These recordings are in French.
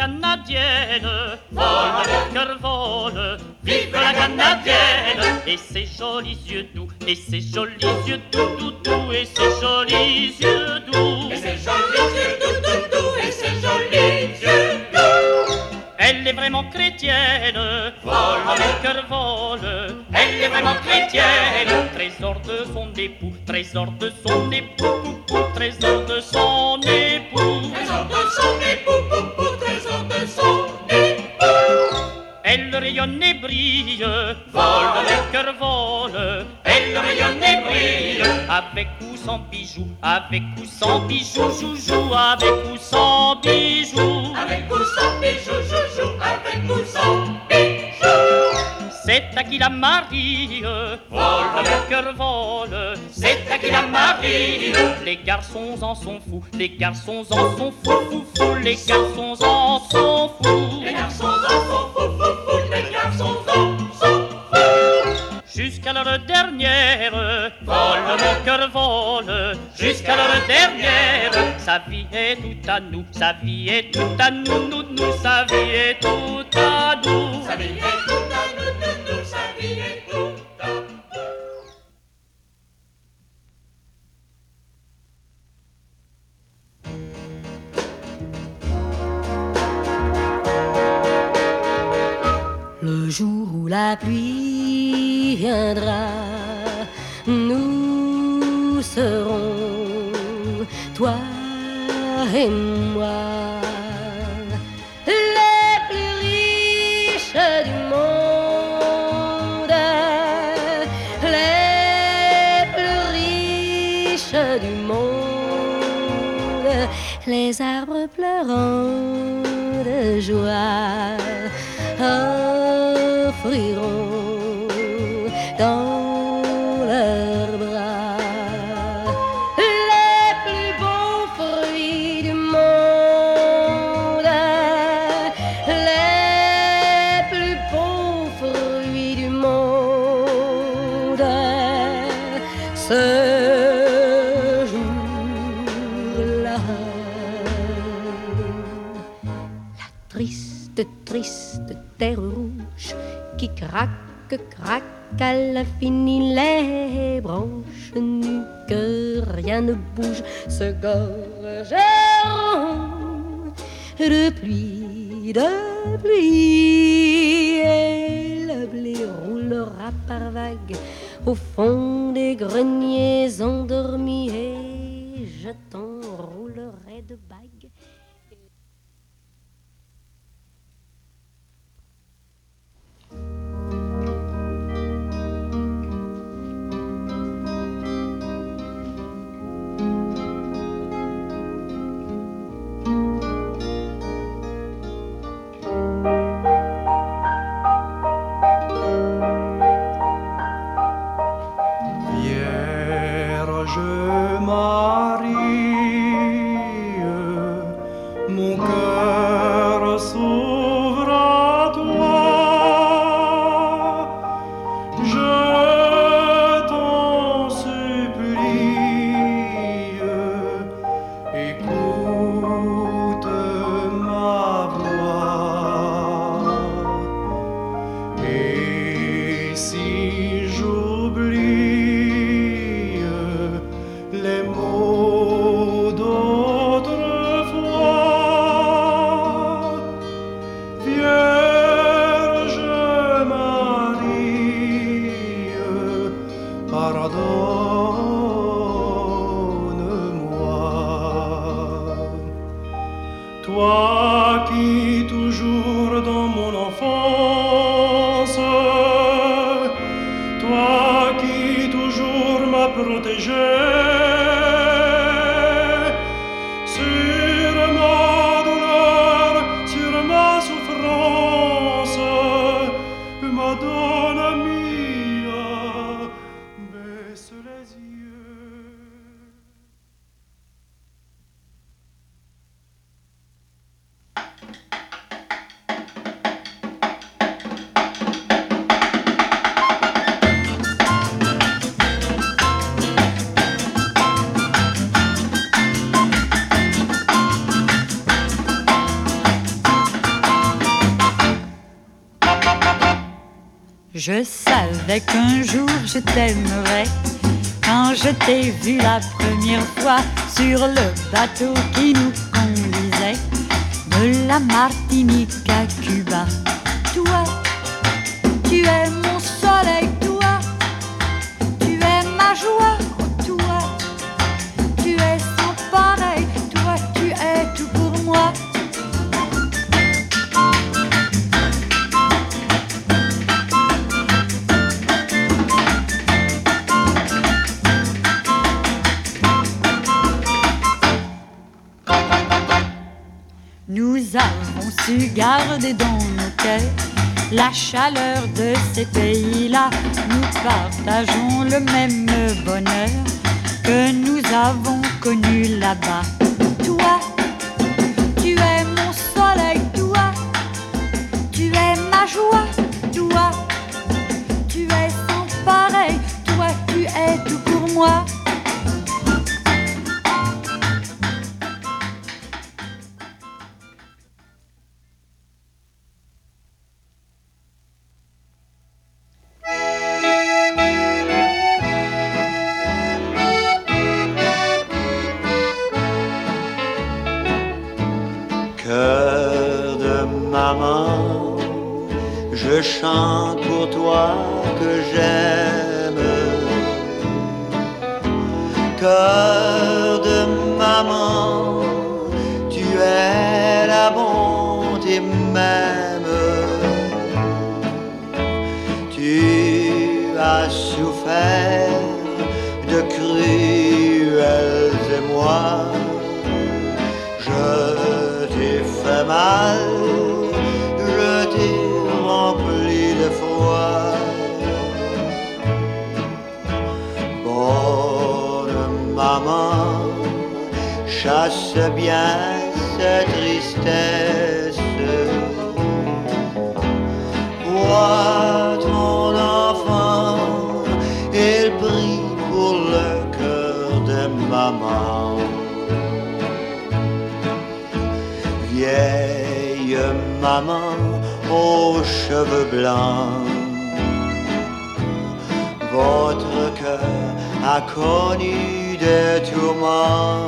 canadienne, vole, mon cœur vole, vive la canadienne. Et ses jolis yeux doux, et ses jolis yeux doux, doux, doux, et ses jolis yeux doux. Et ses jolis yeux doux, doux, doux, et ses jolis yeux doux. Elle est vraiment chrétienne, vole, mon cœur vole. Elle est vraiment chrétienne, trésor de son époux, trésor de son époux, pou, pou, trésor de son époux. Trésor de son époux, pou, pou, trésor de son époux. Elle rayonne et brille, vole, mon cœur vole. Elle rayonne et brille, avec ou sans bijoux, avec ou sans bijoux, joujou, avec ou sans bijoux. Avec ou sans bijoux, joujou, avec ou sans bijoux. C'est à qui la marie, vole, mon cœur vole. C'est à qui la marie. Les garçons en sont fous, les garçons en sont fous, fous, fous. Les garçons en sont fous. Les garçons en sont fous, fous, fous. Les garçons en sont fous. Jusqu'à l'heure dernière, vole, mon cœur vole. Jusqu'à l'heure dernière, sa vie est tout à nous, sa vie est tout à nous, nous, nous, sa vie est tout à nous. Sa vie est tout à nous, nous, nous, sa vie est tout à nous. Le jour où la pluie viendra, nous serons, toi et moi, les plus riches du monde, les plus riches du monde, les arbres pleurant de joie offriront dans leurs bras les plus beaux fruits du monde, les plus beaux fruits du monde. Ce jour-là, la triste, triste terre rouge qui craque, craque à l'infini, les branches nues que rien ne bouge se gorgeront de pluie, de pluie, et le blé roulera par vagues au fond des greniers endormis, et je t'enroulerai de bagues. Toi qui toujours dans mon enfance, toi qui toujours m'as protégé, Je savais qu'un jour je t'aimerais quand je t'ai vu la première fois sur le bateau qui nous conduisait de la Martinique à Cuba. Toi, tu es mon soleil, toi, tu es ma joie, oh, toi, tu es sans pareil, toi, tu es tout pour moi. Nous avons su garder dans nos cœurs la chaleur de ces pays-là. Nous partageons le même bonheur que nous avons connu là-bas. Toi, tu es mon soleil, toi, tu es ma joie, toi, tu es sans pareil, toi, tu es tout pour moi. Cœur de maman, je chante pour toi que j'aime. Cœur de maman, tu es la bonté même. Tu as souffert de cruels émois. Je t'ai fait mal, je t'ai rempli de froid. Bonne maman, chasse bien cette tristesse. Vois ton enfant, il prie pour le cœur de maman. Vieille maman aux cheveux blancs, votre cœur a connu des tourments.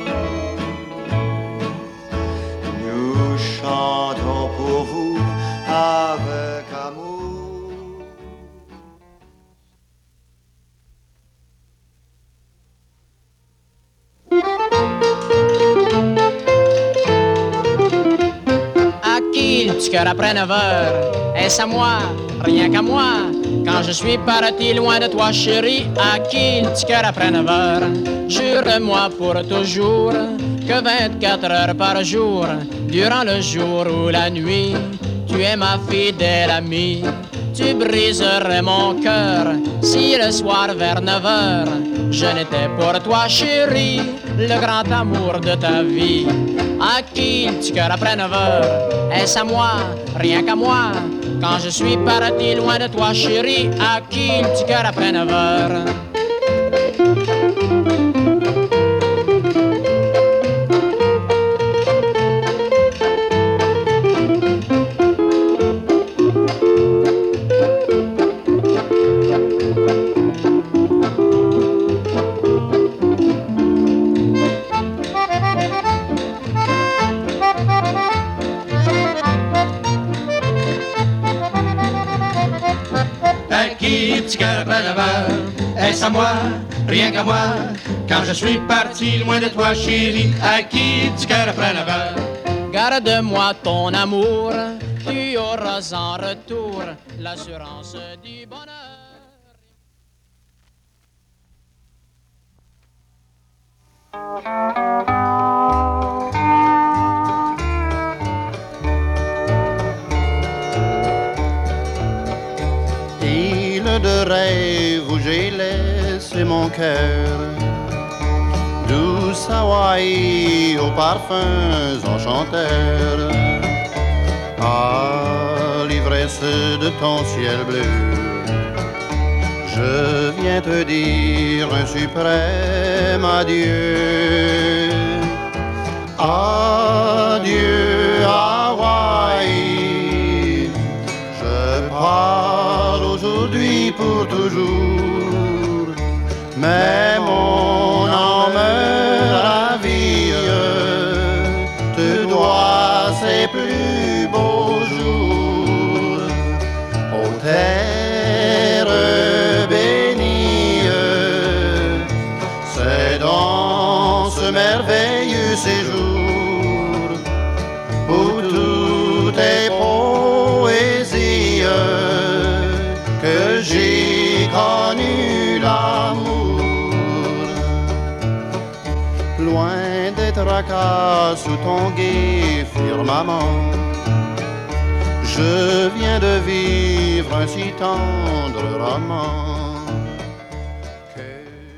Nous chantons pour vous avec amour. Le petit cœur après 9 heures, est-ce à moi, rien qu'à moi, quand je suis parti loin de toi chérie, à qui le petit cœur après 9 heures, jure-moi pour toujours que 24 heures par jour, durant le jour ou la nuit, tu es ma fidèle amie. Tu briserais mon cœur si le soir vers 9 heures je n'étais pour toi chérie, le grand amour de ta vie. À qui le petit cœur après 9 heures, est-ce à moi, rien qu'à moi, quand je suis parti loin de toi chérie, à qui le petit cœur après 9 heures? Petit cœur après 9 heures, est-ce à moi, rien qu'à moi, quand je suis parti loin de toi chérie, à qui petit cœur après 9 heures? Garde-moi ton amour, tu auras en retour l'assurance du bonheur. De rêve où j'ai laissé mon cœur, douce Hawaï aux parfums enchanteurs, à l'ivresse de ton ciel bleu, je viens te dire un suprême adieu. Adieu Hawaï, je pars aujourd'hui pour toujours. Mais mon âme ravie te doit ses plus beaux jours. Ô terre bénie, c'est dans ce merveilleux séjour où tout est poésie que j'ai connu l'amour. Loin des tracas sous ton gai firmament, je viens de vivre un si tendre roman que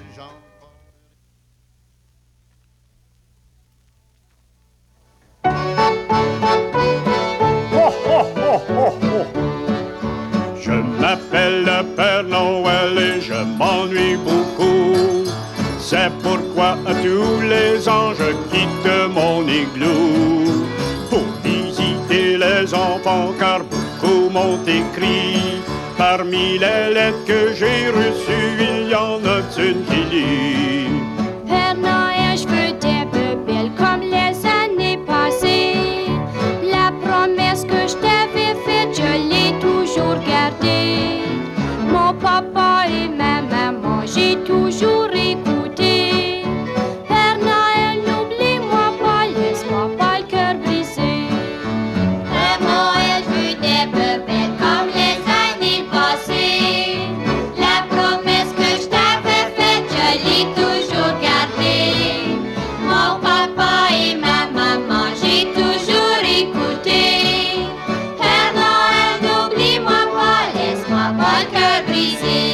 Je m'appelle le Père Noël et je m'ennuie beaucoup. C'est pourquoi à tous les ans je quitte mon igloo pour visiter les enfants car beaucoup m'ont écrit. Parmi les lettres que j'ai reçues, il y en a une qui lit: Père Noël, je veux des bébelles comme les années passées. La promesse que je t'avais faite, je l'ai toujours gardée. Mon papa et ma maman, j'ai toujours écouté. Père Noël, n'oublie-moi pas, laisse-moi pas le cœur brisé. Père Noël, je veux des bébelles comme les années passées. La promesse que je t'avais faite, je l'ai toujours gardée. Mon papa et ma maman, j'ai toujours écouté. Père Noël, n'oublie-moi pas, laisse-moi pas le cœur brisé.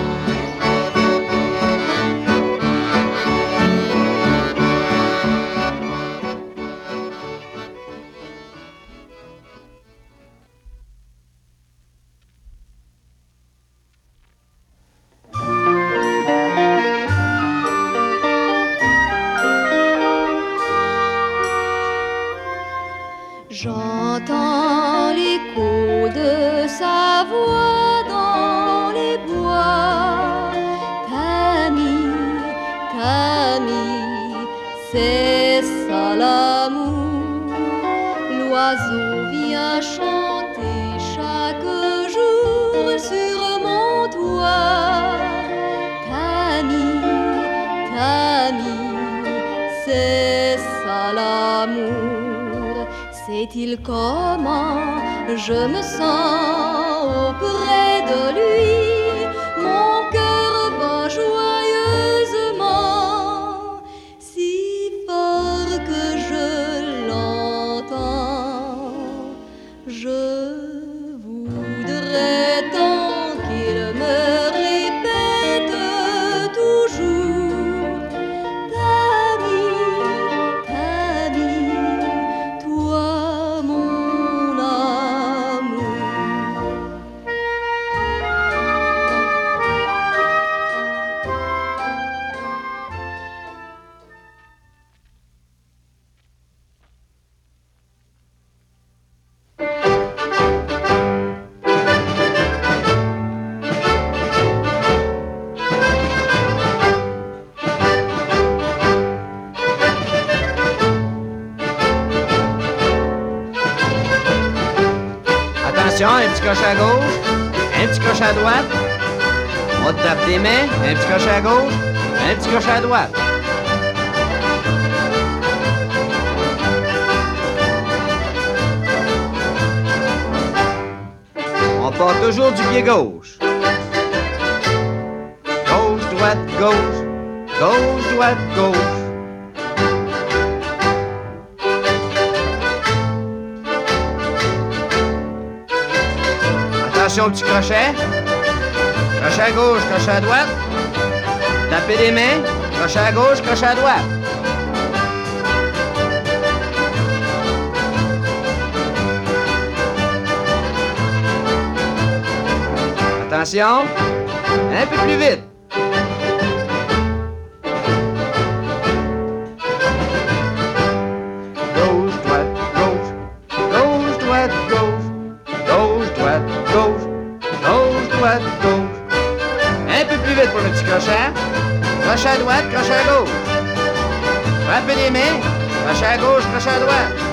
J'entends l'écho de sa voix dans les bois. Camille, Camille, c'est ça l'amour. L'oiseau vient chanter chaque jour sur mon toit. Camille, Camille, c'est ça l'amour. Sait-il comment je me sens auprès de lui? Mon cœur bat joyeusement, si fort que je l'entends. Je voudrais tant qu'il me répète toujours: Camille, Camille, toi mon amour. Attention, un petit crochet à gauche, un petit crochet à droite. On te tape tes mains, un petit crochet à gauche, un petit crochet à droite. On part toujours du pied gauche. Gauche, droite, gauche. Gauche, droite, gauche. Attention au petit crochet. Crochet à gauche, crochet à droite. Tapez les mains. Crochet à gauche, crochet à droite. Attention. Un peu plus vite. Gauche, droite, gauche. Gauche, droite, gauche. Gauche, droite, gauche. Gauche, droite, gauche. plus vite pour le petit crochet. Hein? Crochet à droite, crochet à gauche. Frappez les mains. Crochet à gauche, crochet à droite.